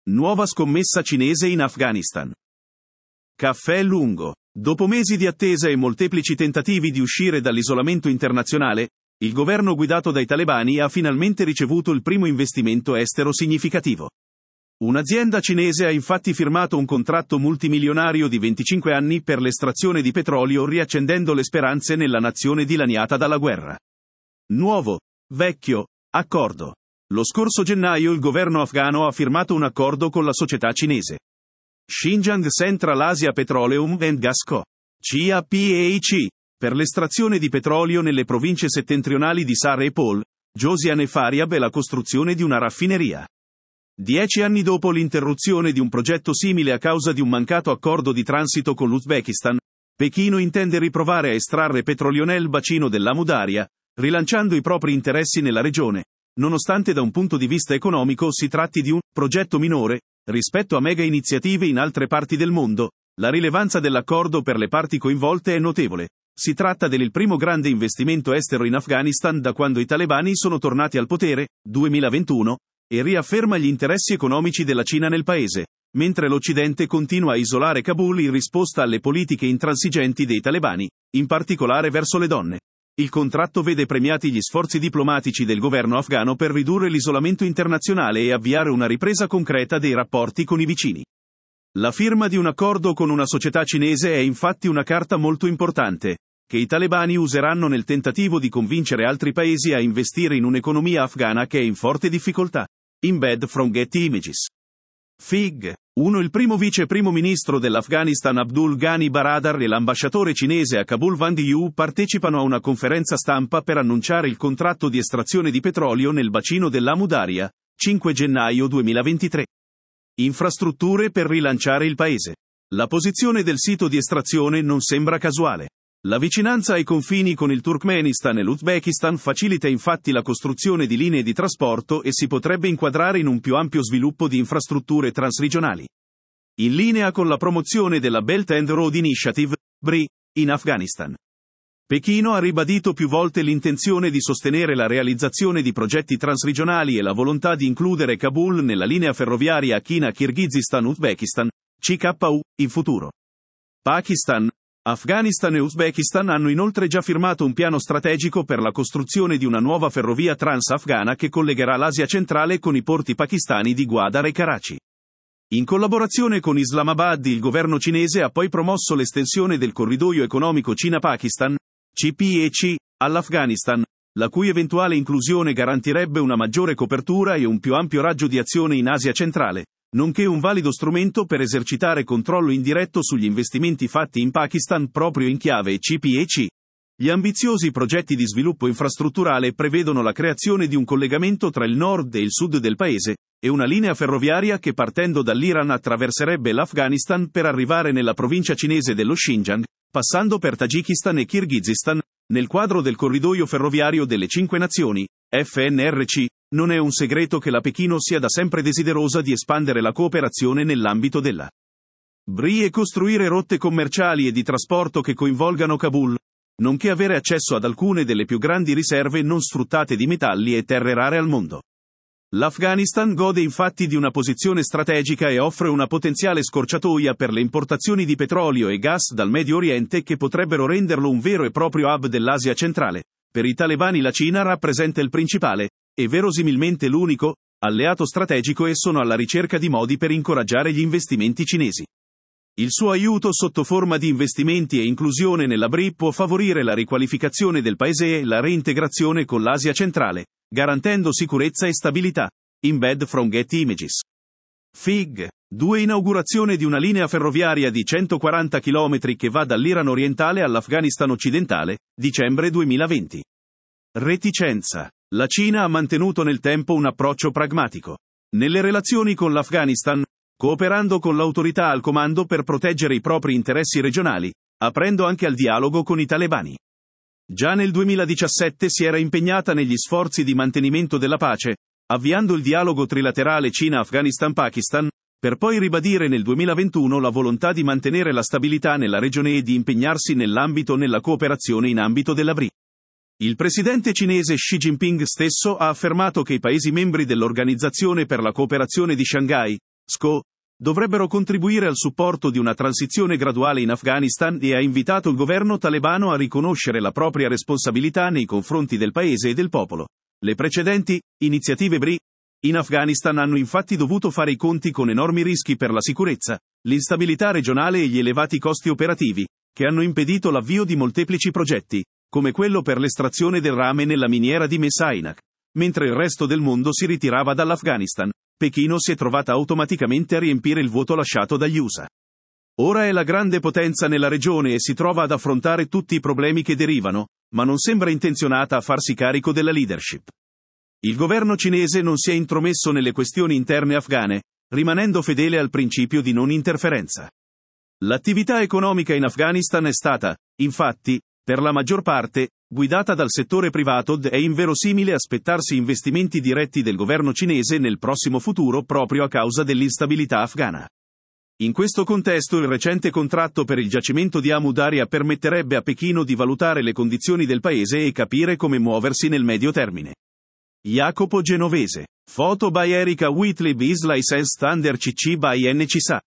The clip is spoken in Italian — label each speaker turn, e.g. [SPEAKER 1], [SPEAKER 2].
[SPEAKER 1] Nuova scommessa cinese in Afghanistan. Caffè lungo. Dopo mesi di attesa e molteplici tentativi di uscire dall'isolamento internazionale, il governo guidato dai talebani ha finalmente ricevuto il primo investimento estero significativo. Un'azienda cinese ha infatti firmato un contratto multimilionario di 25 anni per l'estrazione di petrolio, riaccendendo le speranze nella nazione dilaniata dalla guerra. Nuovo, vecchio, accordo. Lo scorso gennaio il governo afghano ha firmato un accordo con la società cinese Xinjiang Central Asia Petroleum and Gas Co. CAPEC, per l'estrazione di petrolio nelle province settentrionali di Sar e Pol, Josian e Faryab e la costruzione di una raffineria. 10 anni dopo l'interruzione di un progetto simile a causa di un mancato accordo di transito con l'Uzbekistan, Pechino intende riprovare a estrarre petrolio nel bacino dell'Amu Daria, rilanciando i propri interessi nella regione, nonostante da un punto di vista economico si tratti di un progetto minore, rispetto a mega iniziative in altre parti del mondo. La rilevanza dell'accordo per le parti coinvolte è notevole. Si tratta del primo grande investimento estero in Afghanistan da quando i talebani sono tornati al potere, 2021, e riafferma gli interessi economici della Cina nel paese, mentre l'Occidente continua a isolare Kabul in risposta alle politiche intransigenti dei talebani, in particolare verso le donne. Il contratto vede premiati gli sforzi diplomatici del governo afghano per ridurre l'isolamento internazionale e avviare una ripresa concreta dei rapporti con i vicini. La firma di un accordo con una società cinese è infatti una carta molto importante, che i talebani useranno nel tentativo di convincere altri paesi a investire in un'economia afghana che è in forte difficoltà. Embed from Getty Images. Fig. 1. Il primo vice primo ministro dell'Afghanistan Abdul Ghani Baradar e l'ambasciatore cinese a Kabul Wang Yu partecipano a una conferenza stampa per annunciare il contratto di estrazione di petrolio nel bacino dell'Amu Daria, 5 gennaio 2023. Infrastrutture per rilanciare il paese. La posizione del sito di estrazione non sembra casuale. La vicinanza ai confini con il Turkmenistan e l'Uzbekistan facilita infatti la costruzione di linee di trasporto e si potrebbe inquadrare in un più ampio sviluppo di infrastrutture transregionali. In linea con la promozione della Belt and Road Initiative, BRI, in Afghanistan. Pechino ha ribadito più volte l'intenzione di sostenere la realizzazione di progetti transregionali e la volontà di includere Kabul nella linea ferroviaria China-Kirghizistan-Uzbekistan, CKU, in futuro. Pakistan, Afghanistan e Uzbekistan hanno inoltre già firmato un piano strategico per la costruzione di una nuova ferrovia trans-afghana che collegherà l'Asia centrale con i porti pakistani di Gwadar e Karachi. In collaborazione con Islamabad, il governo cinese ha poi promosso l'estensione del corridoio economico Cina-Pakistan, CPEC, all'Afghanistan, la cui eventuale inclusione garantirebbe una maggiore copertura e un più ampio raggio di azione in Asia centrale, nonché un valido strumento per esercitare controllo indiretto sugli investimenti fatti in Pakistan proprio in chiave CPEC. Gli ambiziosi progetti di sviluppo infrastrutturale prevedono la creazione di un collegamento tra il nord e il sud del paese, e una linea ferroviaria che partendo dall'Iran attraverserebbe l'Afghanistan per arrivare nella provincia cinese dello Xinjiang, passando per Tagikistan e Kirghizistan, nel quadro del corridoio ferroviario delle 5 nazioni, FNRC. Non è un segreto che la Pechino sia da sempre desiderosa di espandere la cooperazione nell'ambito della BRI e costruire rotte commerciali e di trasporto che coinvolgano Kabul, nonché avere accesso ad alcune delle più grandi riserve non sfruttate di metalli e terre rare al mondo. L'Afghanistan gode infatti di una posizione strategica e offre una potenziale scorciatoia per le importazioni di petrolio e gas dal Medio Oriente che potrebbero renderlo un vero e proprio hub dell'Asia centrale. Per i talebani la Cina rappresenta il principale, e verosimilmente l'unico, alleato strategico e sono alla ricerca di modi per incoraggiare gli investimenti cinesi. Il suo aiuto sotto forma di investimenti e inclusione nella BRI può favorire la riqualificazione del paese e la reintegrazione con l'Asia centrale, garantendo sicurezza e stabilità. Embed from Getty Images. Fig. 2. Inaugurazione di una linea ferroviaria di 140 km che va dall'Iran orientale all'Afghanistan occidentale, dicembre 2020. Reticenza. La Cina ha mantenuto nel tempo un approccio pragmatico. Nelle relazioni con l'Afghanistan, cooperando con l'autorità al comando per proteggere i propri interessi regionali, aprendo anche al dialogo con i talebani. Già nel 2017 si era impegnata negli sforzi di mantenimento della pace, avviando il dialogo trilaterale Cina-Afghanistan-Pakistan, per poi ribadire nel 2021 la volontà di mantenere la stabilità nella regione e di impegnarsi nella cooperazione in ambito della BRI. Il presidente cinese Xi Jinping stesso ha affermato che i Paesi membri dell'Organizzazione per la cooperazione di Shanghai, SCO, dovrebbero contribuire al supporto di una transizione graduale in Afghanistan e ha invitato il governo talebano a riconoscere la propria responsabilità nei confronti del paese e del popolo. Le precedenti iniziative BRI in Afghanistan hanno infatti dovuto fare i conti con enormi rischi per la sicurezza, l'instabilità regionale e gli elevati costi operativi, che hanno impedito l'avvio di molteplici progetti, come quello per l'estrazione del rame nella miniera di Messainak. Mentre il resto del mondo si ritirava dall'Afghanistan, Pechino si è trovata automaticamente a riempire il vuoto lasciato dagli USA. Ora è la grande potenza nella regione e si trova ad affrontare tutti i problemi che derivano, ma non sembra intenzionata a farsi carico della leadership. Il governo cinese non si è intromesso nelle questioni interne afghane, rimanendo fedele al principio di non interferenza. L'attività economica in Afghanistan è stata, infatti, per la maggior parte, guidata dal settore privato ed è inverosimile aspettarsi investimenti diretti del governo cinese nel prossimo futuro proprio a causa dell'instabilità afghana. In questo contesto il recente contratto per il giacimento di Amu Daria permetterebbe a Pechino di valutare le condizioni del paese e capire come muoversi nel medio termine. Jacopo Genovese. Foto by Erika Whitley is licensed under CC by NCSA.